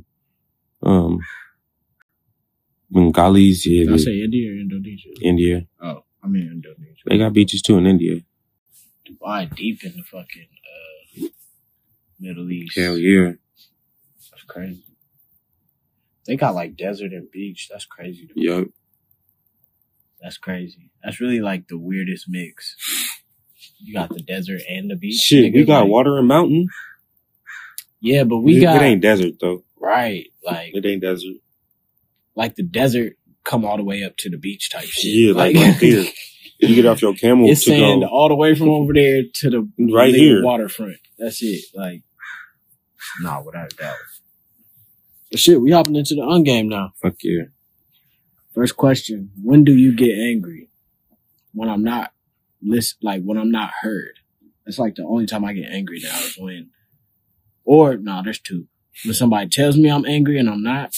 Bengalis, yeah. Did I say India or Indonesia? India. Oh, I mean Indonesia. They got beaches too in India. Dubai deep in the fucking Middle East. Hell yeah. That's crazy. They got like desert and beach. That's crazy. Yup. That's crazy. That's really like the weirdest mix. You got the desert and the beach. Shit, we got water and mountain. Yeah, but we got... It ain't desert though. Right. Like it ain't desert. Like the desert come all the way up to the beach type shit. Yeah, like right there. You get off your camel. It's sand all the way from over there to the right here waterfront. That's it. Like, nah, without a doubt. But shit, we hopping into the ungame now. Fuck yeah. First question: when do you get angry? When I'm not when I'm not heard. That's like the only time I get angry now is when, or no, there's two. When somebody tells me I'm angry and I'm not,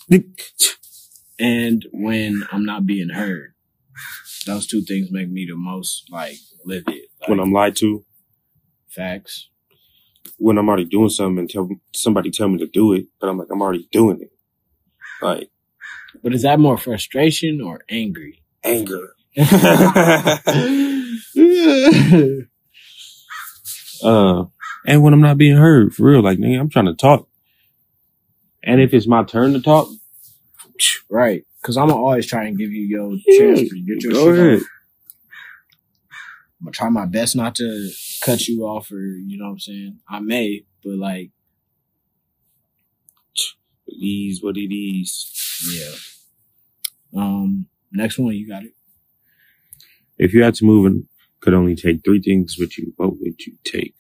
and when I'm not being heard. Those two things make me the most like livid. Like, when I'm lied to. Facts. When I'm already doing something and somebody tell me to do it, but I'm like, I'm already doing it. Like. But is that more frustration or angry? Anger. And when I'm not being heard, for real, like, nigga, I'm trying to talk. And if it's my turn to talk. Right. Cause I'm gonna always try and give you your chance to get your shit off. I'm gonna try my best not to cut you off or, you know what I'm saying? I may, but like, These what it is. Yeah. Next one, you got it. If you had to move and could only take 3 things with you, what would you take?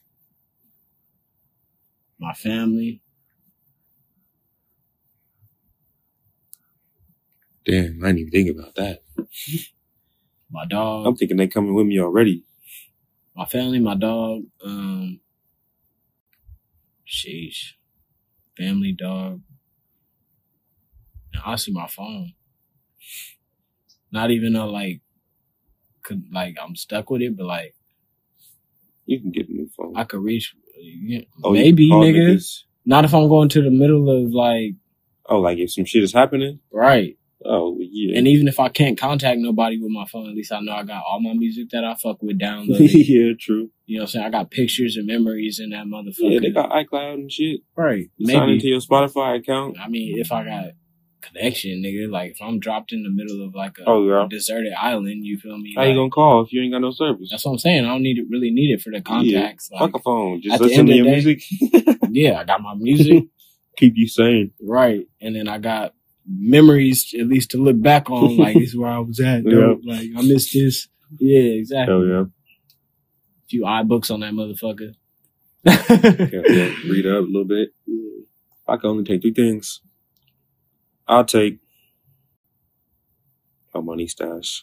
My family. Damn, I didn't even think about that. My dog. I'm thinking they coming with me already. My family, my dog. Sheesh. Family, dog. And honestly, my phone. Not even though I'm stuck with it, but like you can get a new phone. I could reach. Maybe, nigga. Niggas. Not if I'm going to the middle of like. Oh, like if some shit is happening, right? Oh, yeah. And even if I can't contact nobody with my phone, at least I know I got all my music that I fuck with downloaded. Yeah, true. You know what I'm saying? I got pictures and memories in that motherfucker. Yeah, they got iCloud and shit. Right. Sign into your Spotify account. I mean, if I got connection, nigga, like if I'm dropped in the middle of like a deserted island, you feel me? How you gonna call if you ain't got no service? That's what I'm saying. I don't really need it for the contacts. Yeah. Like, fuck a phone. Just listen to your music. Yeah, I got my music. Keep you sane. Right. And then I got memories at least to look back on, like this is where I was at. Yeah. Like I missed this. Yeah, exactly. Hell yeah. A few iBooks on that motherfucker. Yeah, read up a little bit. Yeah. I can only take 3 things. I'll take my money stash.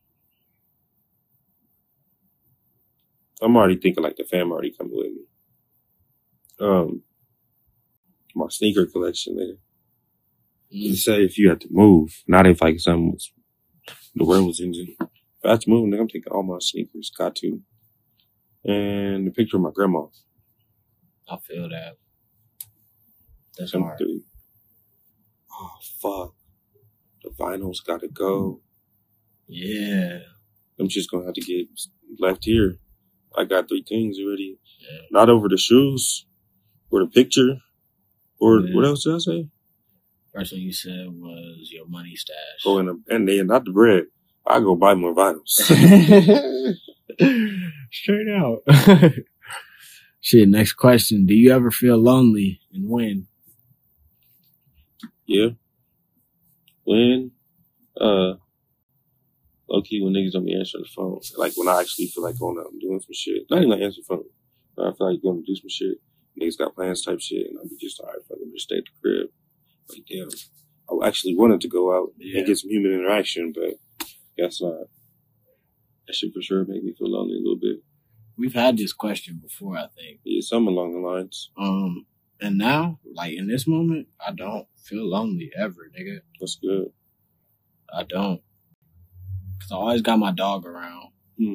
I'm already thinking like the fam already coming with me. My sneaker collection, nigga. You say if you had to move, not if like something was, the world was ending. If I had to move, nigga, I'm taking all my sneakers. Got to. And the picture of my grandma. I feel that. That's hard. Oh, fuck. The vinyls gotta go. Yeah. I'm just gonna have to get left here. I got 3 things already. Yeah. Not over the shoes, or the picture, or what else did I say? First one you said was your money stash. Oh, and then not the bread. I go buy more vinyls. Straight out. Shit, next question. Do you ever feel lonely, and when? Yeah. When? Low-key when niggas don't be answering the phone. Like when I actually feel like going out and doing some shit. Not even like answering the phone. But I feel like going to do some shit. Niggas got plans type shit. And I'll be just, alright, fuck, I'm just stay at the crib. Like, damn. I actually wanted to go out and get some human interaction, but guess not. That shit for sure made me feel lonely a little bit. We've had this question before, I think. Yeah, something along the lines. And now, like in this moment, I don't feel lonely ever, nigga. That's good. I don't. Cause I always got my dog around.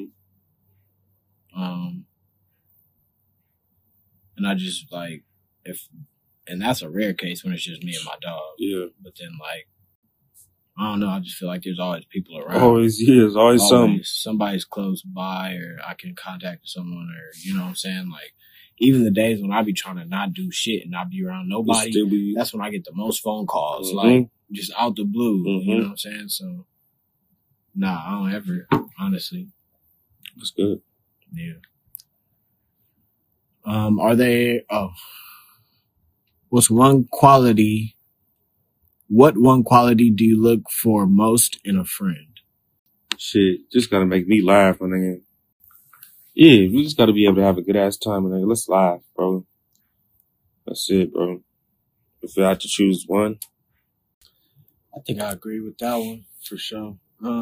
And I just like, and that's a rare case when it's just me and my dog. Yeah. But then like, I don't know, I just feel like there's always people around. There's always somebody's close by, or I can contact someone, or you know what I'm saying? Like, even the days when I be trying to not do shit and not be around nobody, that's when I get the most phone calls, like just out the blue. You know what I'm saying? So, nah, I don't ever, honestly. That's good. Yeah. What one quality do you look for most in a friend? Shit, just gotta make me laugh, my nigga. Yeah, we just gotta be able to have a good ass time, my nigga. Let's laugh, bro. That's it, bro. If I had to choose one. I think I agree with that one, for sure.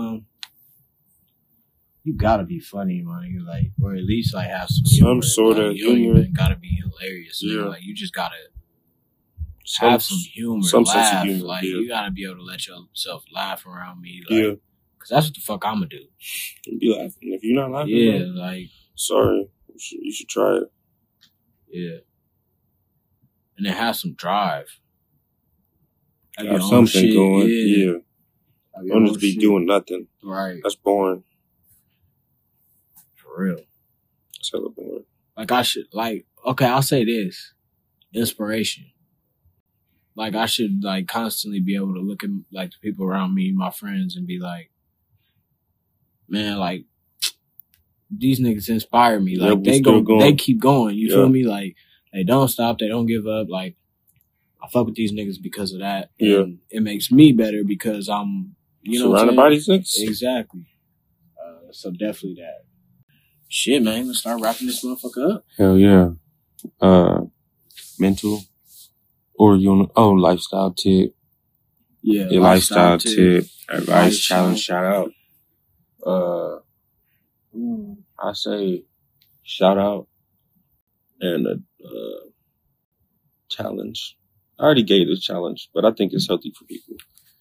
You gotta be funny, man. Like, or at least like have some humor. Sort of humor. You even gotta be hilarious. Yeah. Like, you just gotta have some humor, some laugh. Sense of humor, like, you gotta be able to let yourself laugh around me. Like, cause that's what the fuck I'ma do. Be laughing. If you're not laughing, yeah, bro, like, sorry, you should try it. Yeah, and then have some drive. Have something going. Yeah. Don't just be doing nothing. Right. That's boring. For real. That's hella boring. Like, okay, I'll say this. Inspiration. Like, I should, like, constantly be able to look at, like, the people around me, my friends, and be like, man, like, these niggas inspire me. Like, they keep going. You feel me? Like, they don't stop. They don't give up. Like, I fuck with these niggas because of that. Yeah. And it makes me better because I'm, surrounded by these niggas. Exactly. So definitely that. Shit, man. Let's start wrapping this motherfucker up. Hell yeah. Mental or lifestyle tip. Yeah. Your lifestyle tip. Advice challenge shout out. I say shout out and a challenge. I already gave this challenge, but I think it's healthy for people.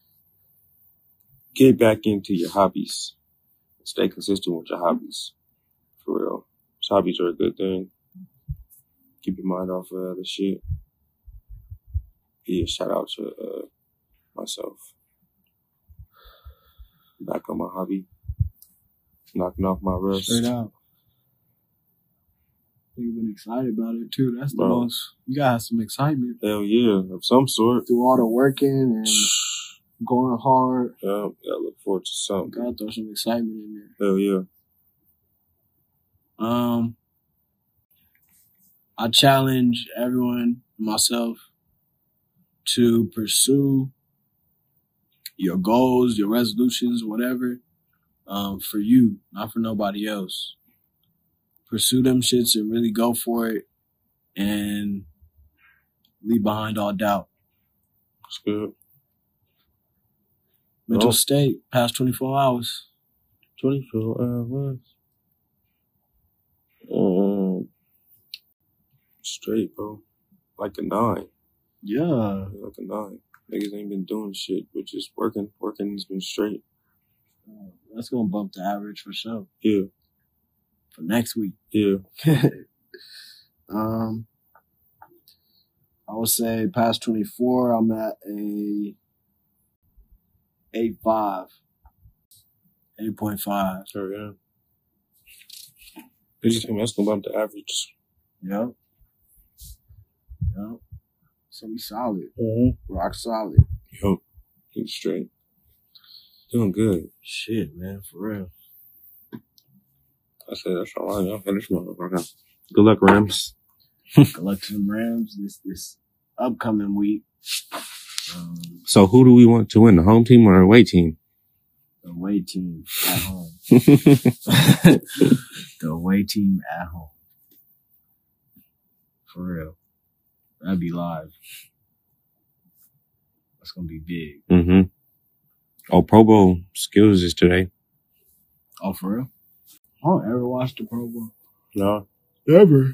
Get back into your hobbies. Stay consistent with your hobbies. For real. Hobbies are a good thing. Keep your mind off of other shit. Yeah, shout out to myself. Back on my hobby. Knocking off my rust. Straight out. You've been excited about it too. That's the most. You gotta have some excitement. Hell yeah, of some sort. Through all the working and going hard. Yeah, gotta look forward to something. Gotta throw some excitement in there. Hell yeah. I challenge everyone, myself, to pursue your goals, your resolutions, whatever, for you, not for nobody else. Pursue them shits and really go for it and leave behind all doubt. That's good. Mental state, past 24 hours. 24 hours. Straight, bro. Like a 9. Yeah. Like a 9. Niggas ain't been doing shit, but just working. Working's been straight. That's gonna bump the average for sure. Yeah. For next week. Yeah. I would say past 24, I'm at a 8.5. 8.5. Oh, yeah. That's gonna bump the average. Yep. So we solid. Mm-hmm. Rock solid. Yep. Keep straight. Doing good. Shit, man, for real. I say that's all I know. Finish motherfucker. Good luck, Rams. Good luck to the Rams this upcoming week. So who do we want to win, the home team or the away team? The away team at home. The away team at home. For real. That'd be live. That's gonna be big. Mm-hmm. Oh, Pro Bowl skills is today. Oh, for real? I don't ever watch the Pro Bowl. No. Ever.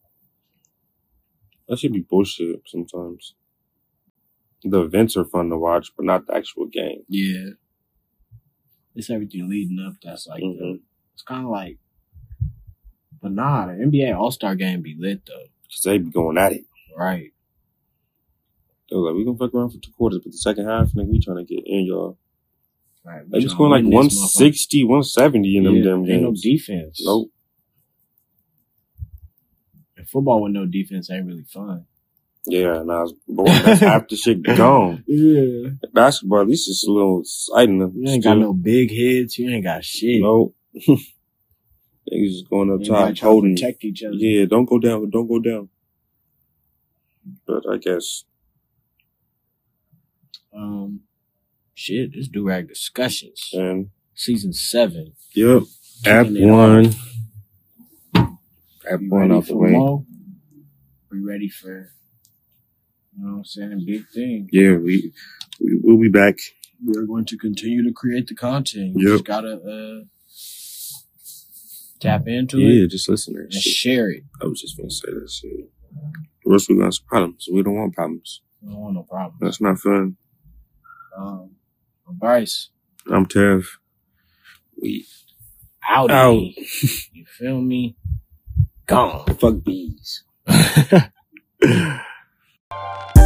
That should be bullshit sometimes. The events are fun to watch, but not the actual game. Yeah. It's everything leading up. That's like, it's kind of like, but nah, the NBA All-Star game be lit though. Because they be going at it. Right. They was like, we gonna fuck around for 2 quarters, but the second half, nigga, we trying to get in, y'all. Right, they just going like 160, 170 in them damn games. Ain't no defense. Nope. And football with no defense ain't really fun. Yeah, and I was bored. That's half the shit gone. Yeah. Basketball, at least it's a little exciting. You ain't got no big hits. You ain't got shit. Nope. Niggas just going up top, holding. Protect each other. Yeah, don't go down. Don't go down. But I guess. Shit, this Do-Rag Discussions. And Season 7. Yep. App 1. App 1 out the way. We ready for, you know what I'm saying, big thing. Yeah, we'll be back. We're going to continue to create the content. Yep. You just gotta tap into it. Yeah, just listen to it. And share it. I was just gonna say that shit. The rest we got some problems. We don't want problems. We don't want no problems. That's not fun. I'm Bryce. I'm Tev. We out. You feel me? Gone. Fuck bees.